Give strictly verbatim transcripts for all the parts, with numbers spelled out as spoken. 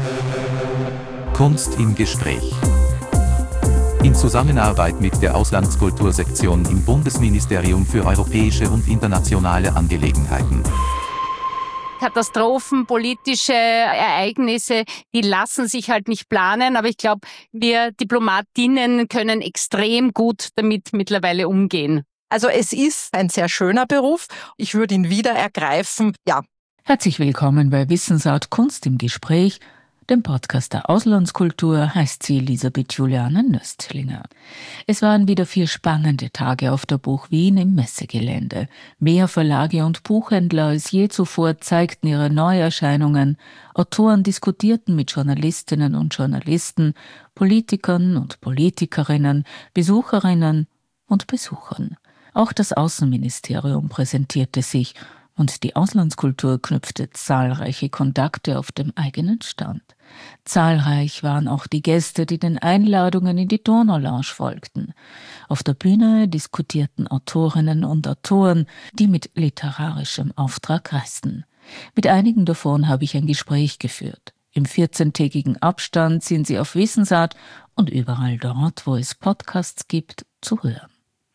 Kunst im Gespräch. In Zusammenarbeit mit der Auslandskultursektion im Bundesministerium für europäische und internationale Angelegenheiten. Katastrophen, politische Ereignisse, die lassen sich halt nicht planen. Aber ich glaube, wir Diplomatinnen können extrem gut damit mittlerweile umgehen. Also es ist ein sehr schöner Beruf. Ich würde ihn wieder ergreifen, ja. Herzlich willkommen bei Wissensart Kunst im Gespräch. Dem Podcast der Auslandskultur heißt sie Elisabeth Juliane Nöstlinger. Es waren wieder vier spannende Tage auf der Buch Wien im Messegelände. Mehr Verlage und Buchhändler als je zuvor zeigten ihre Neuerscheinungen. Autoren diskutierten mit Journalistinnen und Journalisten, Politikern und Politikerinnen, Besucherinnen und Besuchern. Auch das Außenministerium präsentierte sich und die Auslandskultur knüpfte zahlreiche Kontakte auf dem eigenen Stand. Zahlreich waren auch die Gäste, die den Einladungen in die Donau-Lounge folgten. Auf der Bühne diskutierten Autorinnen und Autoren, die mit literarischem Auftrag reisten. Mit einigen davon habe ich ein Gespräch geführt. Im vierzehntägigen Abstand sind sie auf Wissensart und überall dort, wo es Podcasts gibt, zu hören.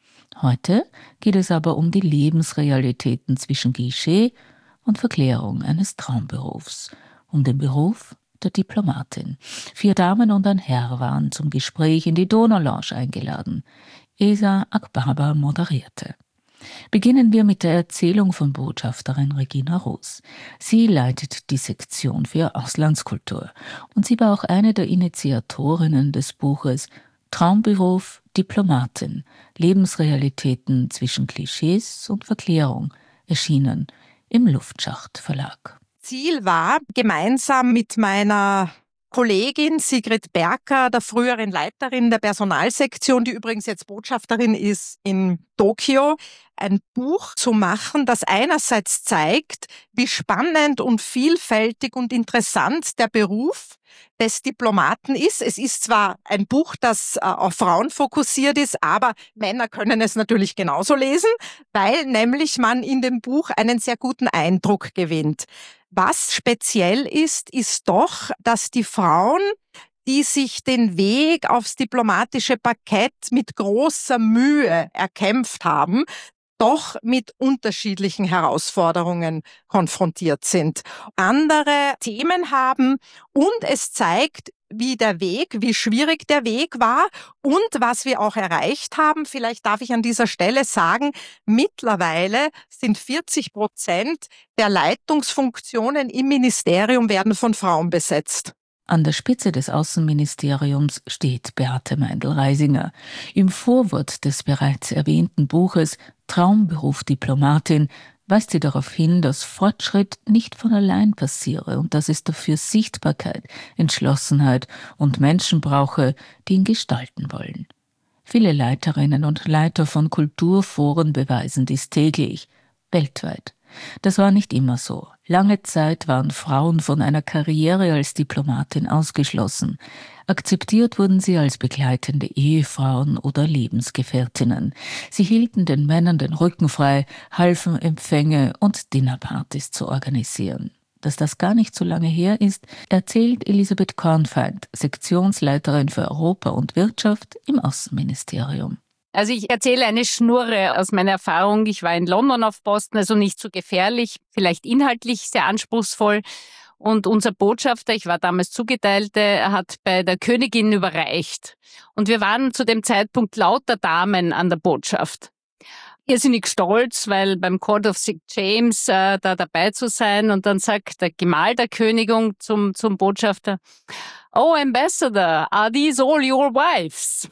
Heute geht es aber um die Lebensrealitäten zwischen Klischee und Verklärung eines Traumberufs, um den Beruf der Diplomatin. Vier Damen und ein Herr waren zum Gespräch in die Donau-Lounge eingeladen. Esa Akbaba moderierte. Beginnen wir mit der Erzählung von Botschafterin Regina Roos. Sie leitet die Sektion für Auslandskultur und sie war auch eine der Initiatorinnen des Buches Traumberuf Diplomatin, Lebensrealitäten zwischen Klischees und Verklärung, erschienen im Luftschacht Verlag. Ziel war, gemeinsam mit meiner Kollegin Sigrid Berker, der früheren Leiterin der Personalsektion, die übrigens jetzt Botschafterin ist in Tokio, ein Buch zu machen, das einerseits zeigt, wie spannend und vielfältig und interessant der Beruf des Diplomaten ist. Es ist zwar ein Buch, das äh, auf Frauen fokussiert ist, aber Männer können es natürlich genauso lesen, weil nämlich man in dem Buch einen sehr guten Eindruck gewinnt. Was speziell ist, ist doch, dass die Frauen, die sich den Weg aufs diplomatische Parkett mit großer Mühe erkämpft haben, doch mit unterschiedlichen Herausforderungen konfrontiert sind, andere Themen haben und es zeigt, wie der Weg, wie schwierig der Weg war und was wir auch erreicht haben. Vielleicht darf ich an dieser Stelle sagen, mittlerweile sind vierzig Prozent der Leitungsfunktionen im Ministerium werden von Frauen besetzt. An der Spitze des Außenministeriums steht Beate Meindl-Reisinger. Im Vorwort des bereits erwähnten Buches Traumberuf Diplomatin weist sie darauf hin, dass Fortschritt nicht von allein passiere und dass es dafür Sichtbarkeit, Entschlossenheit und Menschen brauche, die ihn gestalten wollen. Viele Leiterinnen und Leiter von Kulturforen beweisen dies täglich, weltweit. Das war nicht immer so. Lange Zeit waren Frauen von einer Karriere als Diplomatin ausgeschlossen. Akzeptiert wurden sie als begleitende Ehefrauen oder Lebensgefährtinnen. Sie hielten den Männern den Rücken frei, halfen Empfänge und Dinnerpartys zu organisieren. Dass das gar nicht so lange her ist, erzählt Elisabeth Kornfeind, Sektionsleiterin für Europa und Wirtschaft im Außenministerium. Also ich erzähle eine Schnurre aus meiner Erfahrung. Ich war in London auf Posten, also nicht so gefährlich, vielleicht inhaltlich sehr anspruchsvoll. Und unser Botschafter, ich war damals Zugeteilte, hat bei der Königin überreicht. Und wir waren zu dem Zeitpunkt lauter Damen an der Botschaft. Irrsinnig stolz, weil beim Court of Saint James äh, da dabei zu sein. Und dann sagt der Gemahl der Königin zum, zum Botschafter, "Oh, Ambassador, are these all your wives?"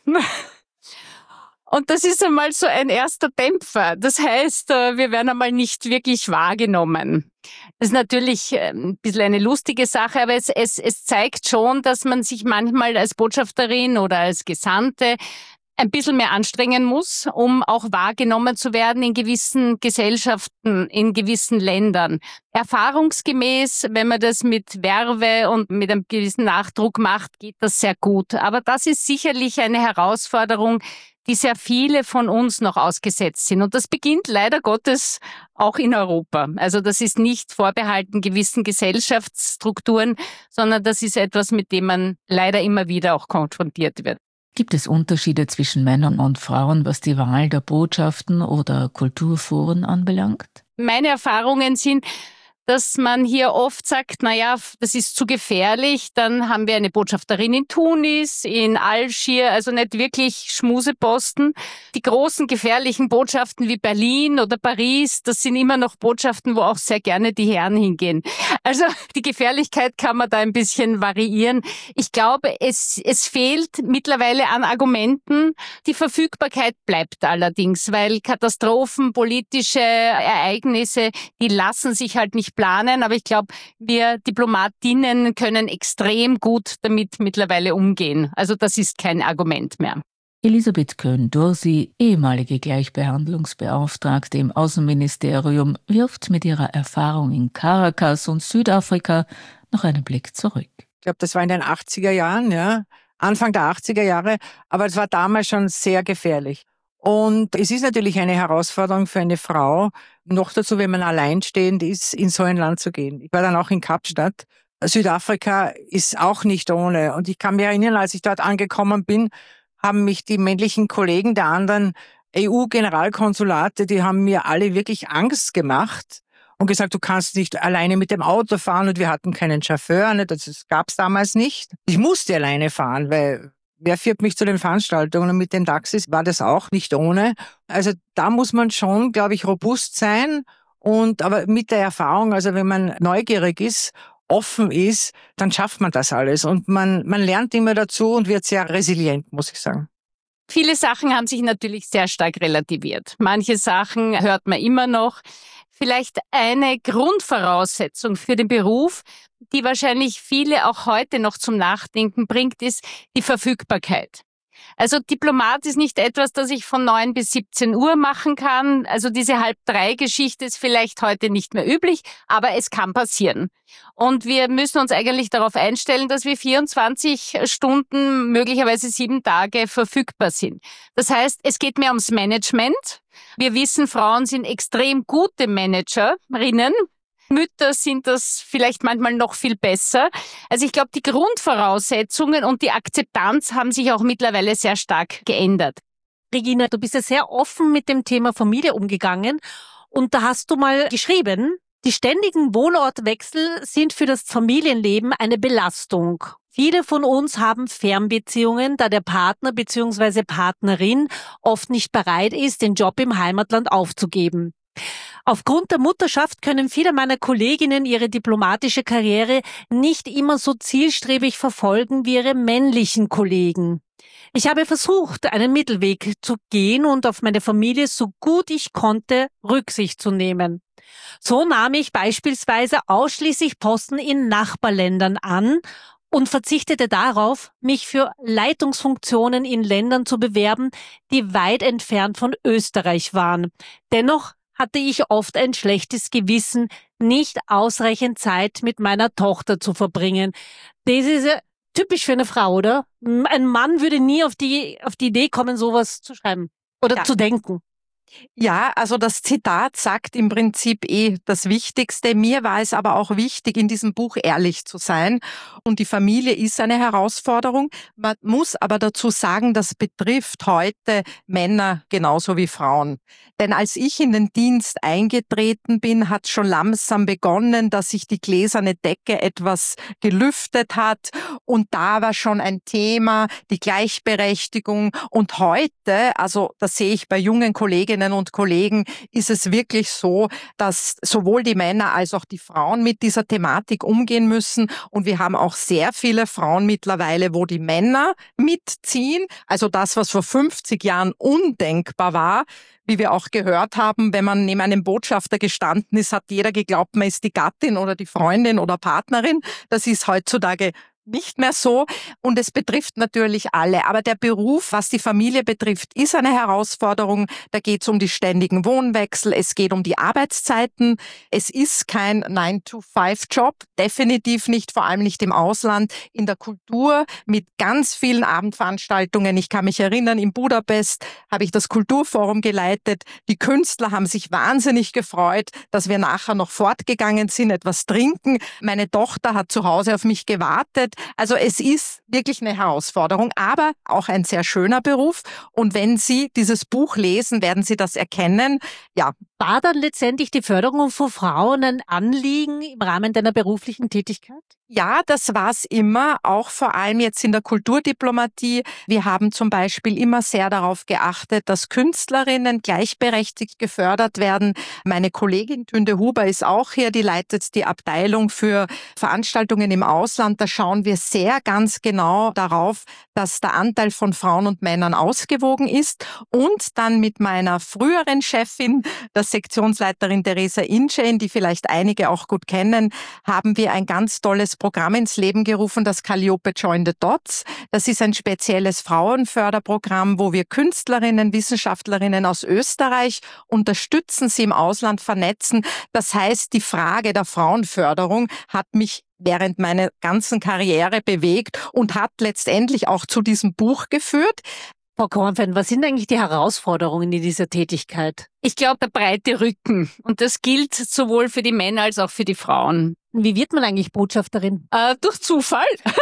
Und das ist einmal so ein erster Dämpfer. Das heißt, wir werden einmal nicht wirklich wahrgenommen. Das ist natürlich ein bisschen eine lustige Sache, aber es, es, es zeigt schon, dass man sich manchmal als Botschafterin oder als Gesandte ein bisschen mehr anstrengen muss, um auch wahrgenommen zu werden in gewissen Gesellschaften, in gewissen Ländern. Erfahrungsgemäß, wenn man das mit Werbe und mit einem gewissen Nachdruck macht, geht das sehr gut. Aber das ist sicherlich eine Herausforderung, die sehr viele von uns noch ausgesetzt sind. Und das beginnt leider Gottes auch in Europa. Also das ist nicht vorbehalten gewissen Gesellschaftsstrukturen, sondern das ist etwas, mit dem man leider immer wieder auch konfrontiert wird. Gibt es Unterschiede zwischen Männern und Frauen, was die Wahl der Botschaften oder Kulturforen anbelangt? Meine Erfahrungen sind, dass man hier oft sagt, na ja, das ist zu gefährlich. Dann haben wir eine Botschafterin in Tunis, in Algier, also nicht wirklich Schmuseposten. Die großen gefährlichen Botschaften wie Berlin oder Paris, das sind immer noch Botschaften, wo auch sehr gerne die Herren hingehen. Also die Gefährlichkeit kann man da ein bisschen variieren. Ich glaube, es, es fehlt mittlerweile an Argumenten. Die Verfügbarkeit bleibt allerdings, weil Katastrophen, politische Ereignisse, die lassen sich halt nicht planen, aber ich glaube, wir Diplomatinnen können extrem gut damit mittlerweile umgehen. Also das ist kein Argument mehr. Elisabeth Köhn-Dorsey, ehemalige Gleichbehandlungsbeauftragte im Außenministerium, wirft mit ihrer Erfahrung in Caracas und Südafrika noch einen Blick zurück. Ich glaube, das war in den achtziger Jahren, ja, Anfang der achtziger Jahre, aber es war damals schon sehr gefährlich. Und es ist natürlich eine Herausforderung für eine Frau, noch dazu, wenn man alleinstehend ist, in so ein Land zu gehen. Ich war dann auch in Kapstadt. Südafrika ist auch nicht ohne. Und ich kann mich erinnern, als ich dort angekommen bin, haben mich die männlichen Kollegen der anderen E U-Generalkonsulate, die haben mir alle wirklich Angst gemacht und gesagt, du kannst nicht alleine mit dem Auto fahren, und wir hatten keinen Chauffeur, ne? Das gab's damals nicht. Ich musste alleine fahren, weil wer führt mich zu den Veranstaltungen? Und mit den Taxis war das auch nicht ohne. Also da muss man schon, glaube ich, robust sein. Und aber mit der Erfahrung, also wenn man neugierig ist, offen ist, dann schafft man das alles. Und man, man lernt immer dazu und wird sehr resilient, muss ich sagen. Viele Sachen haben sich natürlich sehr stark relativiert. Manche Sachen hört man immer noch. Vielleicht eine Grundvoraussetzung für den Beruf, die wahrscheinlich viele auch heute noch zum Nachdenken bringt, ist die Verfügbarkeit. Also Diplomat ist nicht etwas, das ich von neun bis siebzehn Uhr machen kann. Also diese Halb-drei-Geschichte ist vielleicht heute nicht mehr üblich, aber es kann passieren. Und wir müssen uns eigentlich darauf einstellen, dass wir vierundzwanzig Stunden, möglicherweise sieben Tage verfügbar sind. Das heißt, es geht mehr ums Management. Wir wissen, Frauen sind extrem gute Managerinnen. Mütter sind das vielleicht manchmal noch viel besser. Also ich glaube, die Grundvoraussetzungen und die Akzeptanz haben sich auch mittlerweile sehr stark geändert. Regina, du bist ja sehr offen mit dem Thema Familie umgegangen und da hast du mal geschrieben, die ständigen Wohnortwechsel sind für das Familienleben eine Belastung. Viele von uns haben Fernbeziehungen, da der Partner bzw. Partnerin oft nicht bereit ist, den Job im Heimatland aufzugeben. Aufgrund der Mutterschaft können viele meiner Kolleginnen ihre diplomatische Karriere nicht immer so zielstrebig verfolgen wie ihre männlichen Kollegen. Ich habe versucht, einen Mittelweg zu gehen und auf meine Familie so gut ich konnte Rücksicht zu nehmen. So nahm ich beispielsweise ausschließlich Posten in Nachbarländern an und verzichtete darauf, mich für Leitungsfunktionen in Ländern zu bewerben, die weit entfernt von Österreich waren. Dennoch hatte ich oft ein schlechtes Gewissen, nicht ausreichend Zeit mit meiner Tochter zu verbringen. Das ist ja typisch für eine Frau, oder? Ein Mann würde nie auf die, auf die Idee kommen, sowas zu schreiben oder ja. zu denken. Ja, also das Zitat sagt im Prinzip eh das Wichtigste. Mir war es aber auch wichtig, in diesem Buch ehrlich zu sein. Und die Familie ist eine Herausforderung. Man muss aber dazu sagen, das betrifft heute Männer genauso wie Frauen. Denn als ich in den Dienst eingetreten bin, hat schon langsam begonnen, dass sich die gläserne Decke etwas gelüftet hat. Und da war schon ein Thema, die Gleichberechtigung. Und heute, also das sehe ich bei jungen Kolleginnen und Kollegen, ist es wirklich so, dass sowohl die Männer als auch die Frauen mit dieser Thematik umgehen müssen. Und wir haben auch sehr viele Frauen mittlerweile, wo die Männer mitziehen. Also das, was vor fünfzig Jahren undenkbar war, wie wir auch gehört haben, wenn man neben einem Botschafter gestanden ist, hat jeder geglaubt, man ist die Gattin oder die Freundin oder Partnerin. Das ist heutzutage nicht mehr so und es betrifft natürlich alle. Aber der Beruf, was die Familie betrifft, ist eine Herausforderung. Da geht es um die ständigen Wohnwechsel, es geht um die Arbeitszeiten. Es ist kein nine to five Job, definitiv nicht, vor allem nicht im Ausland, in der Kultur mit ganz vielen Abendveranstaltungen. Ich kann mich erinnern, in Budapest habe ich das Kulturforum geleitet. Die Künstler haben sich wahnsinnig gefreut, dass wir nachher noch fortgegangen sind, etwas trinken. Meine Tochter hat zu Hause auf mich gewartet. Also es ist wirklich eine Herausforderung, aber auch ein sehr schöner Beruf. Und wenn Sie dieses Buch lesen, werden Sie das erkennen. Ja. War dann letztendlich die Förderung von Frauen ein Anliegen im Rahmen deiner beruflichen Tätigkeit? Ja, das war's immer, auch vor allem jetzt in der Kulturdiplomatie. Wir haben zum Beispiel immer sehr darauf geachtet, dass Künstlerinnen gleichberechtigt gefördert werden. Meine Kollegin Tünde Huber ist auch hier, die leitet die Abteilung für Veranstaltungen im Ausland. Da schauen wir sehr ganz genau darauf, dass der Anteil von Frauen und Männern ausgewogen ist. Und dann mit meiner früheren Chefin, der Sektionsleiterin Theresa Inchen, die vielleicht einige auch gut kennen, haben wir ein ganz tolles Programm ins Leben gerufen, das Calliope Join the Dots. Das ist ein spezielles Frauenförderprogramm, wo wir Künstlerinnen, Wissenschaftlerinnen aus Österreich unterstützen, sie im Ausland vernetzen. Das heißt, die Frage der Frauenförderung hat mich während meiner ganzen Karriere bewegt und hat letztendlich auch zu diesem Buch geführt. Frau Kornfeld, was sind eigentlich die Herausforderungen in dieser Tätigkeit? Ich glaube, der breite Rücken. Und das gilt sowohl für die Männer als auch für die Frauen. Wie wird man eigentlich Botschafterin? Äh, durch Zufall.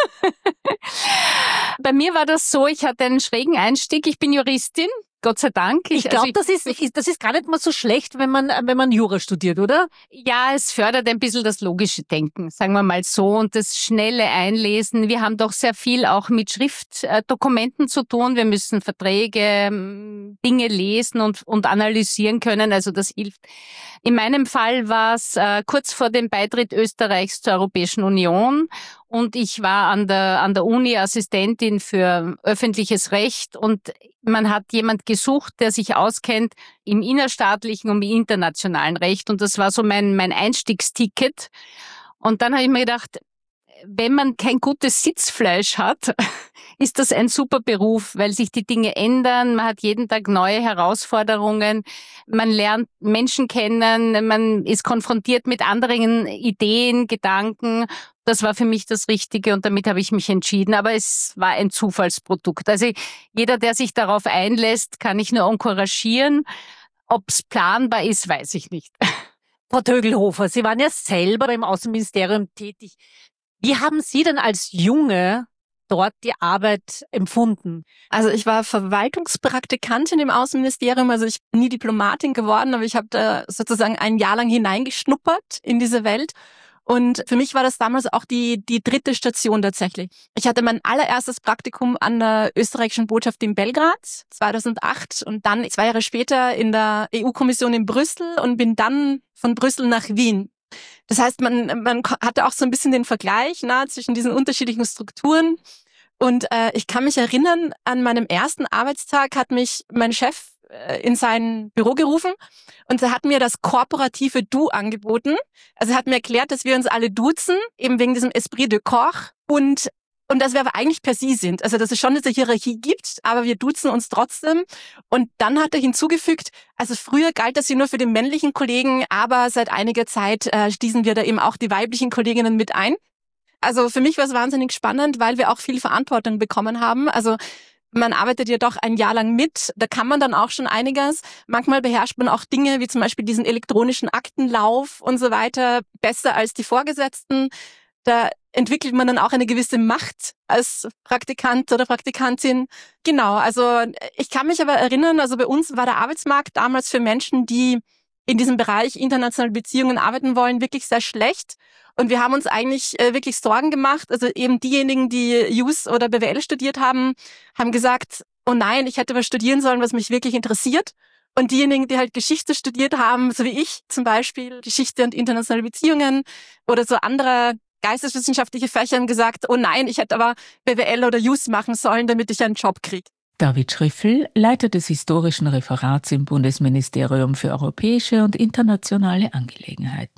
Bei mir war das so, ich hatte einen schrägen Einstieg. Ich bin Juristin. Gott sei Dank. Ich, ich glaube, also das ist, das ist gar nicht mal so schlecht, wenn man, wenn man Jura studiert, oder? Ja, es fördert ein bisschen das logische Denken, sagen wir mal so, und das schnelle Einlesen. Wir haben doch sehr viel auch mit Schriftdokumenten zu tun. Wir müssen Verträge, Dinge lesen und, und analysieren können. Also das hilft. In meinem Fall war es äh, kurz vor dem Beitritt Österreichs zur Europäischen Union. Und ich war an der, an der Uni Assistentin für öffentliches Recht und man hat jemand gesucht, der sich auskennt im innerstaatlichen und im internationalen Recht. Und das war so mein, mein Einstiegsticket. Und dann habe ich mir gedacht, wenn man kein gutes Sitzfleisch hat, ist das ein super Beruf, weil sich die Dinge ändern. Man hat jeden Tag neue Herausforderungen. Man lernt Menschen kennen. Man ist konfrontiert mit anderen Ideen, Gedanken. Das war für mich das Richtige und damit habe ich mich entschieden. Aber es war ein Zufallsprodukt. Also jeder, der sich darauf einlässt, kann ich nur encouragieren. Ob es planbar ist, weiß ich nicht. Frau Tögelhofer, Sie waren ja selber im Außenministerium tätig. Wie haben Sie denn als Junge dort die Arbeit empfunden? Also ich war Verwaltungspraktikantin im Außenministerium, also ich bin nie Diplomatin geworden, aber ich habe da sozusagen ein Jahr lang hineingeschnuppert in diese Welt. Und für mich war das damals auch die die dritte Station tatsächlich. Ich hatte mein allererstes Praktikum an der österreichischen Botschaft in Belgrad zweitausendacht und dann zwei Jahre später in der E U-Kommission in Brüssel und bin dann von Brüssel nach Wien. Das heißt, man man hatte auch so ein bisschen den Vergleich na, zwischen diesen unterschiedlichen Strukturen. Und äh, ich kann mich erinnern, an meinem ersten Arbeitstag hat mich mein Chef in sein Büro gerufen und er hat mir das korporative Du angeboten. Also er hat mir erklärt, dass wir uns alle duzen, eben wegen diesem Esprit de Corps und und dass wir aber eigentlich per Sie sind. Also dass es schon diese Hierarchie gibt, aber wir duzen uns trotzdem. Und dann hat er hinzugefügt, also früher galt das ja nur für den männlichen Kollegen, aber seit einiger Zeit äh, schließen wir da eben auch die weiblichen Kolleginnen mit ein. Also für mich war es wahnsinnig spannend, weil wir auch viel Verantwortung bekommen haben. Also man arbeitet ja doch ein Jahr lang mit, da kann man dann auch schon einiges. Manchmal beherrscht man auch Dinge wie zum Beispiel diesen elektronischen Aktenlauf und so weiter besser als die Vorgesetzten. Da entwickelt man dann auch eine gewisse Macht als Praktikant oder Praktikantin. Genau, also ich kann mich aber erinnern, also bei uns war der Arbeitsmarkt damals für Menschen, die in diesem Bereich internationale Beziehungen arbeiten wollen, wirklich sehr schlecht. Und wir haben uns eigentlich äh, wirklich Sorgen gemacht. Also eben diejenigen, die Jus oder B W L studiert haben, haben gesagt, oh nein, ich hätte was studieren sollen, was mich wirklich interessiert. Und diejenigen, die halt Geschichte studiert haben, so wie ich zum Beispiel, Geschichte und internationale Beziehungen oder so andere geisteswissenschaftliche Fächer, haben gesagt, oh nein, ich hätte aber B W L oder Jus machen sollen, damit ich einen Job kriege. David Schriffel, Leiter des historischen Referats im Bundesministerium für europäische und internationale Angelegenheiten.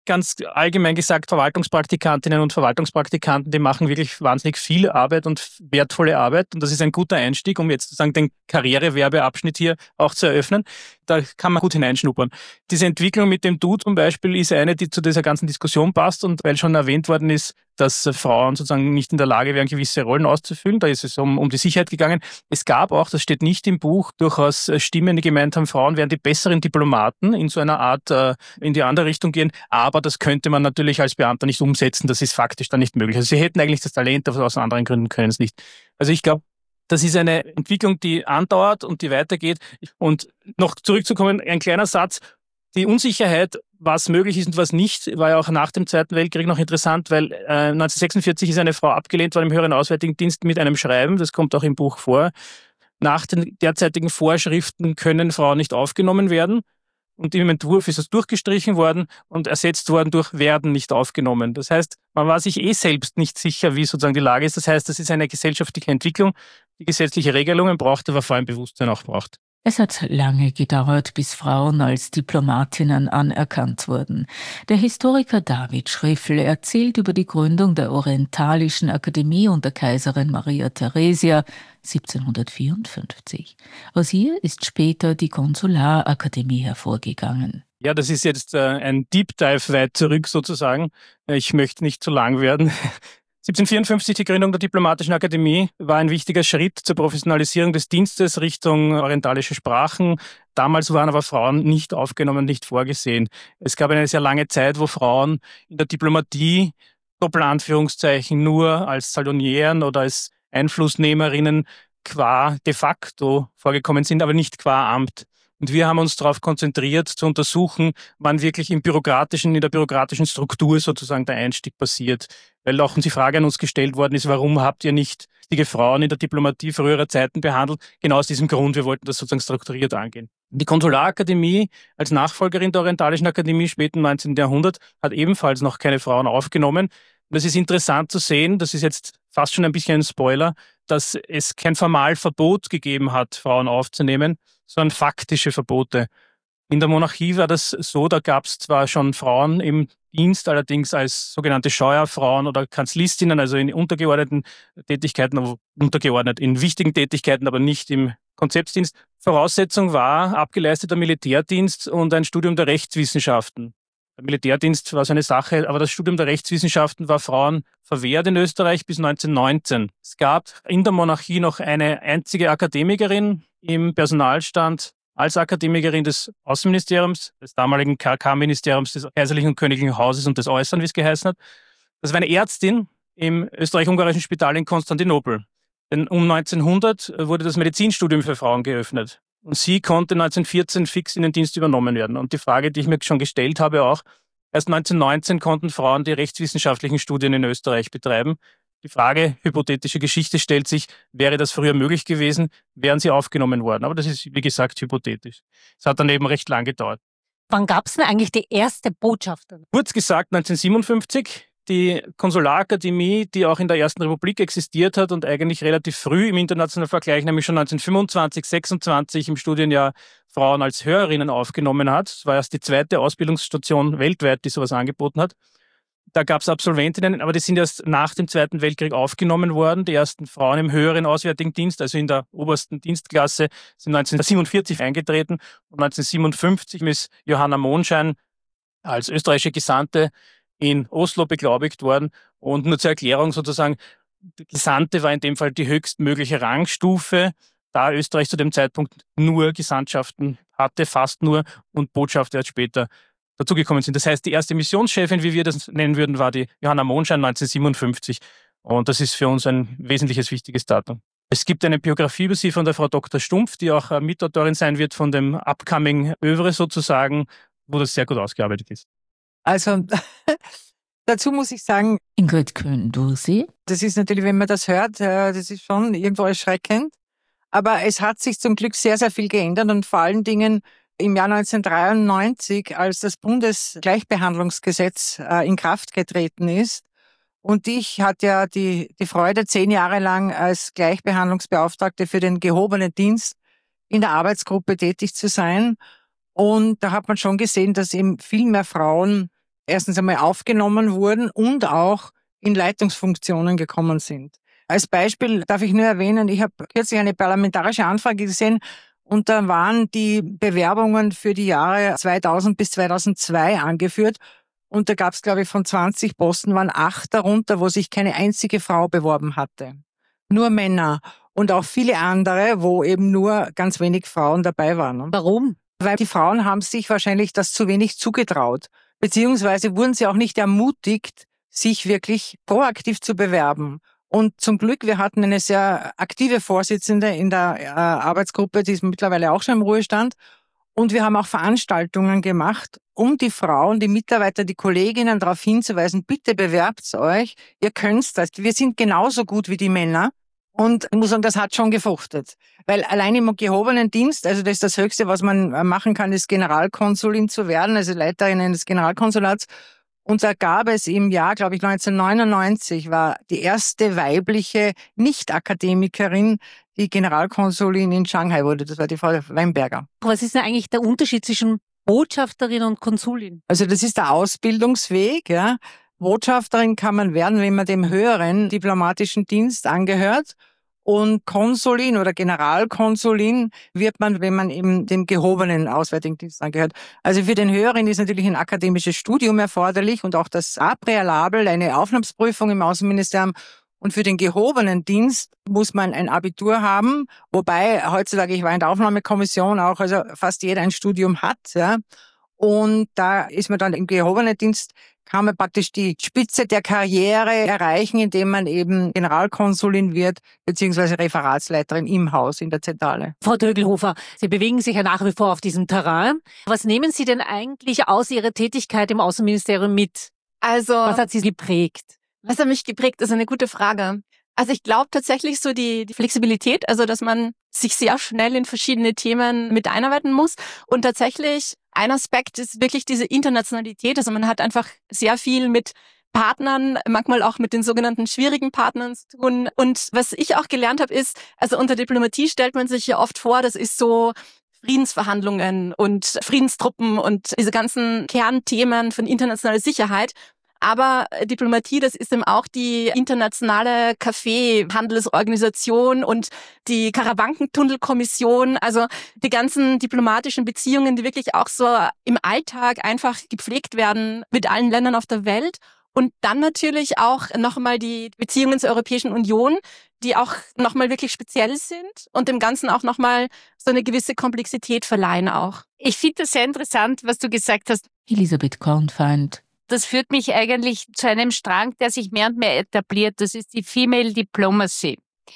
ganz allgemein gesagt, Verwaltungspraktikantinnen und Verwaltungspraktikanten, die machen wirklich wahnsinnig viel Arbeit und wertvolle Arbeit. Und das ist ein guter Einstieg, um jetzt sozusagen den Karrierewerbeabschnitt hier auch zu eröffnen. Da kann man gut hineinschnuppern. Diese Entwicklung mit dem Du zum Beispiel ist eine, die zu dieser ganzen Diskussion passt. Und weil schon erwähnt worden ist, dass Frauen sozusagen nicht in der Lage wären, gewisse Rollen auszufüllen, da ist es um, um die Sicherheit gegangen. Es gab auch, das steht nicht im Buch, durchaus Stimmen, die gemeint haben, Frauen wären die besseren Diplomaten, in so einer Art äh, in die andere Richtung gehen. Aber das könnte man natürlich als Beamter nicht umsetzen. Das ist faktisch dann nicht möglich. Also sie hätten eigentlich das Talent, aber aus anderen Gründen können es nicht. Also ich glaube, das ist eine Entwicklung, die andauert und die weitergeht. Und noch zurückzukommen, ein kleiner Satz. Die Unsicherheit, was möglich ist und was nicht, war ja auch nach dem Zweiten Weltkrieg noch interessant, weil äh, neunzehnhundertsechsundvierzig ist eine Frau abgelehnt worden im Höheren Auswärtigen Dienst mit einem Schreiben. Das kommt auch im Buch vor. Nach den derzeitigen Vorschriften können Frauen nicht aufgenommen werden. Und im Entwurf ist es durchgestrichen worden und ersetzt worden durch werden nicht aufgenommen. Das heißt, man war sich eh selbst nicht sicher, wie sozusagen die Lage ist. Das heißt, das ist eine gesellschaftliche Entwicklung, die gesetzliche Regelungen braucht, aber vor allem Bewusstsein auch braucht. Es hat lange gedauert, bis Frauen als Diplomatinnen anerkannt wurden. Der Historiker David Schriffel erzählt über die Gründung der Orientalischen Akademie unter Kaiserin Maria Theresia siebzehnhundertvierundfünfzig. Aus ihr ist später die Konsularakademie hervorgegangen. Ja, das ist jetzt äh, ein Deep Dive weit zurück sozusagen. Ich möchte nicht zu lang werden. siebzehnhundertvierundfünfzig, die Gründung der Diplomatischen Akademie, war ein wichtiger Schritt zur Professionalisierung des Dienstes Richtung orientalische Sprachen. Damals waren aber Frauen nicht aufgenommen, nicht vorgesehen. Es gab eine sehr lange Zeit, wo Frauen in der Diplomatie, Doppelanführungszeichen, nur als Salonieren oder als Einflussnehmerinnen qua de facto vorgekommen sind, aber nicht qua Amt. Und wir haben uns darauf konzentriert, zu untersuchen, wann wirklich im bürokratischen, in der bürokratischen Struktur sozusagen der Einstieg passiert. Weil auch die Frage an uns gestellt worden ist, warum habt ihr nicht die Frauen in der Diplomatie früherer Zeiten behandelt? Genau aus diesem Grund, wir wollten das sozusagen strukturiert angehen. Die Konsularakademie als Nachfolgerin der Orientalischen Akademie späten neunzehnten Jahrhundert hat ebenfalls noch keine Frauen aufgenommen. Und es ist interessant zu sehen, das ist jetzt fast schon ein bisschen ein Spoiler, dass es kein Formalverbot gegeben hat, Frauen aufzunehmen, sondern faktische Verbote. In der Monarchie war das so, da gab es zwar schon Frauen im Dienst, allerdings als sogenannte Scheuerfrauen oder Kanzlistinnen, also in untergeordneten Tätigkeiten, untergeordnet in wichtigen Tätigkeiten, aber nicht im Konzeptdienst. Voraussetzung war abgeleisteter Militärdienst und ein Studium der Rechtswissenschaften. Der Militärdienst war so eine Sache, aber das Studium der Rechtswissenschaften war Frauen verwehrt in Österreich bis neunzehnhundertneunzehn. Es gab in der Monarchie noch eine einzige Akademikerin im Personalstand als Akademikerin des Außenministeriums, des damaligen K K-Ministeriums des Kaiserlichen und Königlichen Hauses und des Äußeren, wie es geheißen hat. Das war eine Ärztin im österreich-ungarischen Spital in Konstantinopel. Denn um neunzehnhundert wurde das Medizinstudium für Frauen geöffnet. Und sie konnte neunzehnhundertvierzehn fix in den Dienst übernommen werden. Und die Frage, die ich mir schon gestellt habe auch, erst neunzehnhundertneunzehn konnten Frauen die rechtswissenschaftlichen Studien in Österreich betreiben. Die Frage, hypothetische Geschichte, stellt sich, wäre das früher möglich gewesen, wären sie aufgenommen worden. Aber das ist, wie gesagt, hypothetisch. Es hat dann eben recht lang gedauert. Wann gab es denn eigentlich die erste Botschafterin? Kurz gesagt neunzehnhundertsiebenundfünfzig. Die Konsularakademie, die auch in der Ersten Republik existiert hat und eigentlich relativ früh im internationalen Vergleich, nämlich schon neunzehnhundertfünfundzwanzig, sechsundzwanzig im Studienjahr Frauen als Hörerinnen aufgenommen hat. Das war erst die zweite Ausbildungsstation weltweit, die sowas angeboten hat. Da gab es Absolventinnen, aber die sind erst nach dem Zweiten Weltkrieg aufgenommen worden. Die ersten Frauen im höheren Auswärtigen Dienst, also in der obersten Dienstklasse, sind neunzehnhundertsiebenundvierzig eingetreten. Und neunzehnhundertsiebenundfünfzig ist Johanna Monschein als österreichische Gesandte in Oslo beglaubigt worden. Und nur zur Erklärung sozusagen, die Gesandte war in dem Fall die höchstmögliche Rangstufe, da Österreich zu dem Zeitpunkt nur Gesandtschaften hatte, fast nur, und Botschafter erst später dazugekommen sind. Das heißt, die erste Missionschefin, wie wir das nennen würden, war die Johanna Monschein neunzehnhundertsiebenundfünfzig. Und das ist für uns ein wesentliches, wichtiges Datum. Es gibt eine Biografie über sie von der Frau Doktor Stumpf, die auch Mitautorin sein wird von dem Upcoming Övre sozusagen, wo das sehr gut ausgearbeitet ist. Also dazu muss ich sagen, Ingrid Köhn-Dursi. Das ist natürlich, wenn man das hört, das ist schon irgendwo erschreckend. Aber es hat sich zum Glück sehr, sehr viel geändert und vor allen Dingen im Jahr neunzehnhundertdreiundneunzig, als das Bundesgleichbehandlungsgesetz in Kraft getreten ist. Und ich hatte ja die, die Freude, zehn Jahre lang als Gleichbehandlungsbeauftragte für den gehobenen Dienst in der Arbeitsgruppe tätig zu sein. Und da hat man schon gesehen, dass eben viel mehr Frauen erstens einmal aufgenommen wurden und auch in Leitungsfunktionen gekommen sind. Als Beispiel darf ich nur erwähnen, ich habe kürzlich eine parlamentarische Anfrage gesehen und da waren die Bewerbungen für die Jahre zweitausend bis zweitausendzwei angeführt und da gab es, glaube ich, von zwanzig Posten waren acht darunter, wo sich keine einzige Frau beworben hatte. Nur Männer und auch viele andere, wo eben nur ganz wenig Frauen dabei waren. Warum? Weil die Frauen haben sich wahrscheinlich das zu wenig zugetraut, beziehungsweise wurden sie auch nicht ermutigt, sich wirklich proaktiv zu bewerben. Und zum Glück, wir hatten eine sehr aktive Vorsitzende in der äh, Arbeitsgruppe, die ist mittlerweile auch schon im Ruhestand. Und wir haben auch Veranstaltungen gemacht, um die Frauen, die Mitarbeiter, die Kolleginnen darauf hinzuweisen, bitte bewerbt euch, ihr könnt das. Wir sind genauso gut wie die Männer. Und ich muss sagen, das hat schon gefruchtet. Weil allein im gehobenen Dienst, also das ist das Höchste, was man machen kann, ist Generalkonsulin zu werden, also Leiterin eines Generalkonsulats. Und da gab es im Jahr, glaube ich, neunzehnhundertneunundneunzig war die erste weibliche Nicht-Akademikerin, die Generalkonsulin in Shanghai wurde. Das war die Frau Weinberger. Was ist denn eigentlich der Unterschied zwischen Botschafterin und Konsulin? Also das ist der Ausbildungsweg, ja. Botschafterin kann man werden, wenn man dem höheren diplomatischen Dienst angehört. Und Konsulin oder Generalkonsulin wird man, wenn man eben dem gehobenen Auswärtigen Dienst angehört. Also für den höheren ist natürlich ein akademisches Studium erforderlich und auch das A-Präalabel, eine Aufnahmsprüfung im Außenministerium. Und für den gehobenen Dienst muss man ein Abitur haben, wobei heutzutage, ich war in der Aufnahmekommission auch, also fast jeder ein Studium hat, ja. Und da ist man dann im gehobenen Dienst, kann man praktisch die Spitze der Karriere erreichen, indem man eben Generalkonsulin wird, beziehungsweise Referatsleiterin im Haus, in der Zentrale. Frau Dögelhofer, Sie bewegen sich ja nach wie vor auf diesem Terrain. Was nehmen Sie denn eigentlich aus Ihrer Tätigkeit im Außenministerium mit? Also, was hat Sie geprägt? Was hat mich geprägt, ist eine gute Frage. Also ich glaube tatsächlich so die, die Flexibilität, also dass man sich sehr schnell in verschiedene Themen mit einarbeiten muss. Und tatsächlich ein Aspekt ist wirklich diese Internationalität. Also man hat einfach sehr viel mit Partnern, manchmal auch mit den sogenannten schwierigen Partnern zu tun. Und was ich auch gelernt habe, ist, also unter Diplomatie stellt man sich ja oft vor, das ist so Friedensverhandlungen und Friedenstruppen und diese ganzen Kernthemen von internationaler Sicherheit. Aber Diplomatie, das ist eben auch die internationale Kaffeehandelsorganisation und die Karawankentunnelkommission, also die ganzen diplomatischen Beziehungen, die wirklich auch so im Alltag einfach gepflegt werden mit allen Ländern auf der Welt. Und dann natürlich auch nochmal die Beziehungen zur Europäischen Union, die auch nochmal wirklich speziell sind und dem Ganzen auch nochmal so eine gewisse Komplexität verleihen auch. Ich finde das sehr interessant, was du gesagt hast. Elisabeth Kornfeind. Das führt mich eigentlich zu einem Strang, der sich mehr und mehr etabliert. Das ist die Female Diplomacy.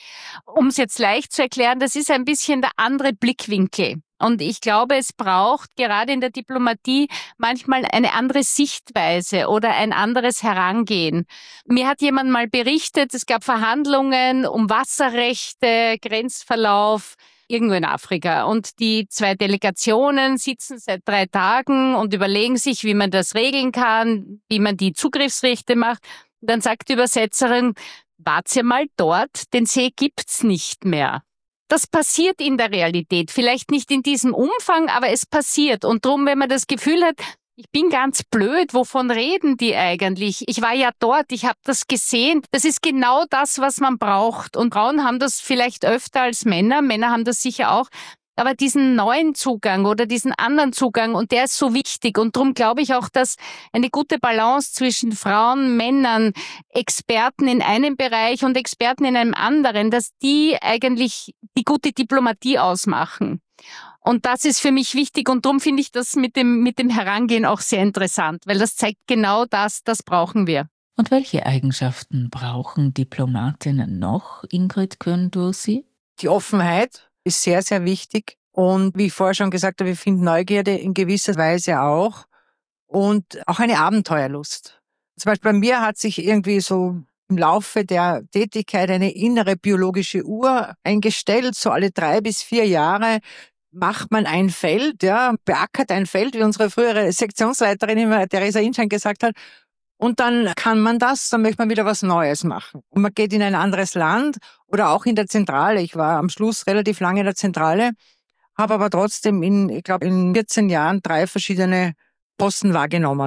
Um es jetzt leicht zu erklären, das ist ein bisschen der andere Blickwinkel. Und ich glaube, es braucht gerade in der Diplomatie manchmal eine andere Sichtweise oder ein anderes Herangehen. Mir hat jemand mal berichtet, es gab Verhandlungen um Wasserrechte, Grenzverlauf, irgendwo in Afrika. Und die zwei Delegationen sitzen seit drei Tagen und überlegen sich, wie man das regeln kann, wie man die Zugriffsrechte macht. Und dann sagt die Übersetzerin, wart ihr mal dort, den See gibt's nicht mehr. Das passiert in der Realität. Vielleicht nicht in diesem Umfang, aber es passiert. Und drum, wenn man das Gefühl hat, ich bin ganz blöd, wovon reden die eigentlich? Ich war ja dort, ich habe das gesehen. Das ist genau das, was man braucht. Und Frauen haben das vielleicht öfter als Männer. Männer haben das sicher auch. Aber diesen neuen Zugang oder diesen anderen Zugang, und der ist so wichtig. Und darum glaube ich auch, dass eine gute Balance zwischen Frauen, Männern, Experten in einem Bereich und Experten in einem anderen, dass die eigentlich die gute Diplomatie ausmachen. Und das ist für mich wichtig und darum finde ich das mit dem, mit dem Herangehen auch sehr interessant, weil das zeigt genau das, das brauchen wir. Und welche Eigenschaften brauchen Diplomatinnen noch, Ingrid Kürndursi? Die Offenheit ist sehr, sehr wichtig. Und wie ich vorher schon gesagt habe, ich finde Neugierde in gewisser Weise auch. Und auch eine Abenteuerlust. Zum Beispiel bei mir hat sich irgendwie so im Laufe der Tätigkeit eine innere biologische Uhr eingestellt. So alle drei bis vier Jahre macht man ein Feld, ja, beackert ein Feld, wie unsere frühere Sektionsleiterin immer, Theresa Inschein, gesagt hat. Und dann kann man das, dann möchte man wieder was Neues machen. Und man geht in ein anderes Land oder auch in der Zentrale. Ich war am Schluss relativ lange in der Zentrale, habe aber trotzdem in, ich glaube, in vierzehn Jahren drei verschiedene Posten wahrgenommen.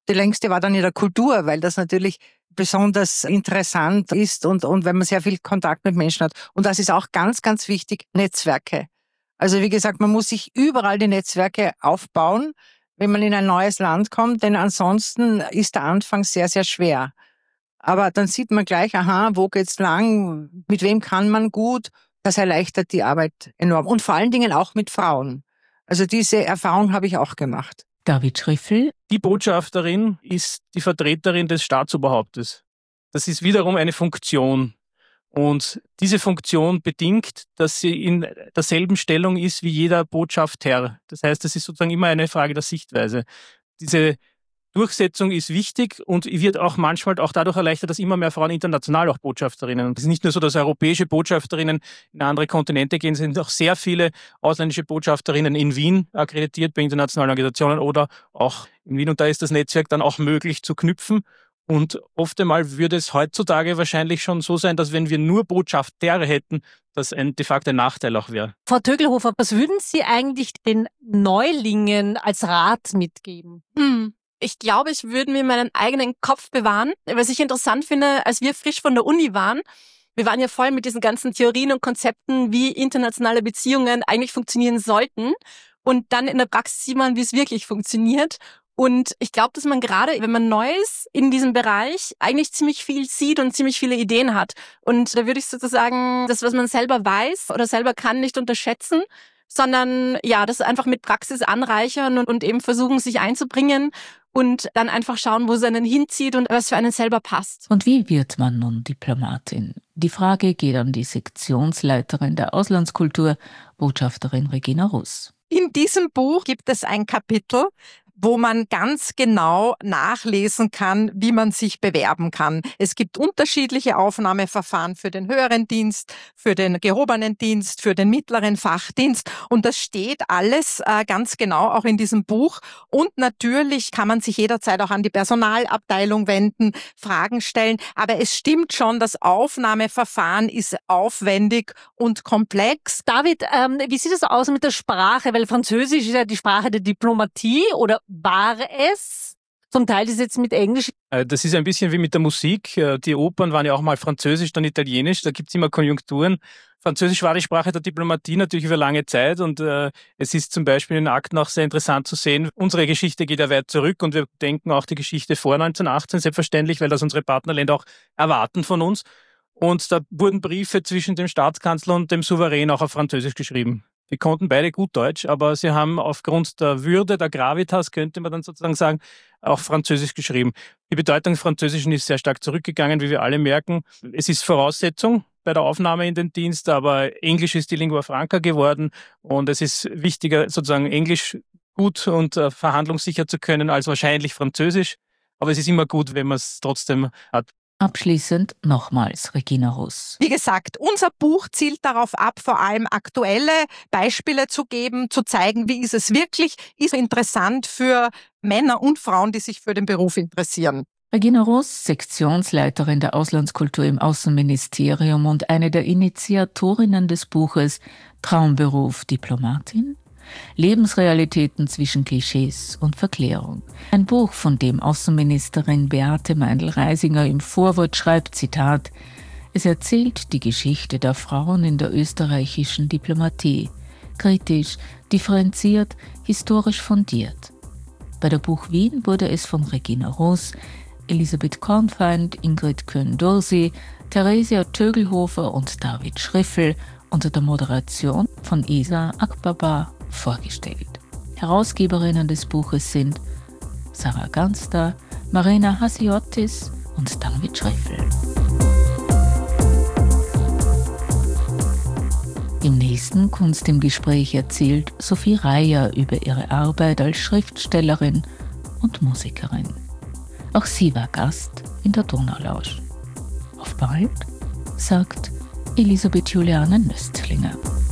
Die längste war dann in der Kultur, weil das natürlich besonders interessant ist und, und wenn man sehr viel Kontakt mit Menschen hat. Und das ist auch ganz, ganz wichtig, Netzwerke. Also wie gesagt, man muss sich überall die Netzwerke aufbauen, wenn man in ein neues Land kommt, denn ansonsten ist der Anfang sehr, sehr schwer. Aber dann sieht man gleich, aha, wo geht's lang, mit wem kann man gut. Das erleichtert die Arbeit enorm. Und vor allen Dingen auch mit Frauen. Also diese Erfahrung habe ich auch gemacht. David Schriffel. Die Botschafterin ist die Vertreterin des Staatsoberhauptes. Das ist wiederum eine Funktion. Und diese Funktion bedingt, dass sie in derselben Stellung ist wie jeder Botschafter. Das heißt, es ist sozusagen immer eine Frage der Sichtweise. Diese Durchsetzung ist wichtig und wird auch manchmal auch dadurch erleichtert, dass immer mehr Frauen international auch Botschafterinnen. Und es ist nicht nur so, dass europäische Botschafterinnen in andere Kontinente gehen, es sind auch sehr viele ausländische Botschafterinnen in Wien akkreditiert bei internationalen Organisationen oder auch in Wien. Und da ist das Netzwerk dann auch möglich zu knüpfen. Und oft einmal würde es heutzutage wahrscheinlich schon so sein, dass wenn wir nur Botschafter hätten, das ein de facto ein Nachteil auch wäre. Frau Tögelhofer, was würden Sie eigentlich den Neulingen als Rat mitgeben? Hm. Ich glaube, ich würde mir meinen eigenen Kopf bewahren. Was ich interessant finde, als wir frisch von der Uni waren, wir waren ja voll mit diesen ganzen Theorien und Konzepten, wie internationale Beziehungen eigentlich funktionieren sollten. Und dann in der Praxis sieht man, wie es wirklich funktioniert. Und ich glaube, dass man gerade, wenn man neu ist in diesem Bereich, eigentlich ziemlich viel sieht und ziemlich viele Ideen hat. Und da würde ich sozusagen das, was man selber weiß oder selber kann, nicht unterschätzen, sondern ja, das einfach mit Praxis anreichern und, und eben versuchen, sich einzubringen und dann einfach schauen, wo es einen hinzieht und was für einen selber passt. Und wie wird man nun Diplomatin? Die Frage geht an die Sektionsleiterin der Auslandskultur, Botschafterin Regina Russ. In diesem Buch gibt es ein Kapitel, wo man ganz genau nachlesen kann, wie man sich bewerben kann. Es gibt unterschiedliche Aufnahmeverfahren für den höheren Dienst, für den gehobenen Dienst, für den mittleren Fachdienst und das steht alles äh, ganz genau auch in diesem Buch. Und natürlich kann man sich jederzeit auch an die Personalabteilung wenden, Fragen stellen, aber es stimmt schon, das Aufnahmeverfahren ist aufwendig und komplex. David, ähm, wie sieht es aus mit der Sprache? Weil Französisch ist ja die Sprache der Diplomatie oder war es? Zum Teil ist es jetzt mit Englisch. Das ist ein bisschen wie mit der Musik. Die Opern waren ja auch mal Französisch, dann Italienisch. Da gibt es immer Konjunkturen. Französisch war die Sprache der Diplomatie natürlich über lange Zeit und äh, es ist zum Beispiel in den Akten auch sehr interessant zu sehen. Unsere Geschichte geht ja weit zurück und wir denken auch die Geschichte vor neunzehnhundertachtzehn, selbstverständlich, weil das unsere Partnerländer auch erwarten von uns. Und da wurden Briefe zwischen dem Staatskanzler und dem Souverän auch auf Französisch geschrieben. Die konnten beide gut Deutsch, aber sie haben aufgrund der Würde, der Gravitas, könnte man dann sozusagen sagen, auch Französisch geschrieben. Die Bedeutung des Französischen ist sehr stark zurückgegangen, wie wir alle merken. Es ist Voraussetzung bei der Aufnahme in den Dienst, aber Englisch ist die Lingua franca geworden und es ist wichtiger, sozusagen Englisch gut und äh, verhandlungssicher zu können, als wahrscheinlich Französisch. Aber es ist immer gut, wenn man es trotzdem hat. Abschließend nochmals Regina Russ. Wie gesagt, unser Buch zielt darauf ab, vor allem aktuelle Beispiele zu geben, zu zeigen, wie ist es wirklich, ist interessant für Männer und Frauen, die sich für den Beruf interessieren. Regina Russ, Sektionsleiterin der Auslandskultur im Außenministerium und eine der Initiatorinnen des Buches Traumberuf Diplomatin? Lebensrealitäten zwischen Klischees und Verklärung. Ein Buch, von dem Außenministerin Beate Meindl-Reisinger im Vorwort schreibt, Zitat, es erzählt die Geschichte der Frauen in der österreichischen Diplomatie. Kritisch, differenziert, historisch fundiert. Bei der Buch Wien wurde es von Regina Russ, Elisabeth Kornfeind, Ingrid Köhn-Dursi, Theresia Tögelhofer und David Schriffel unter der Moderation von Isa Akbaba vorgestellt. Herausgeberinnen des Buches sind Sarah Ganster, Marina Hasiotis und David Schriffel. Im nächsten Kunst im Gespräch erzählt Sophie Reier über ihre Arbeit als Schriftstellerin und Musikerin. Auch sie war Gast in der Donaulausch. Auf bald, sagt Elisabeth Juliane Nöstlinger.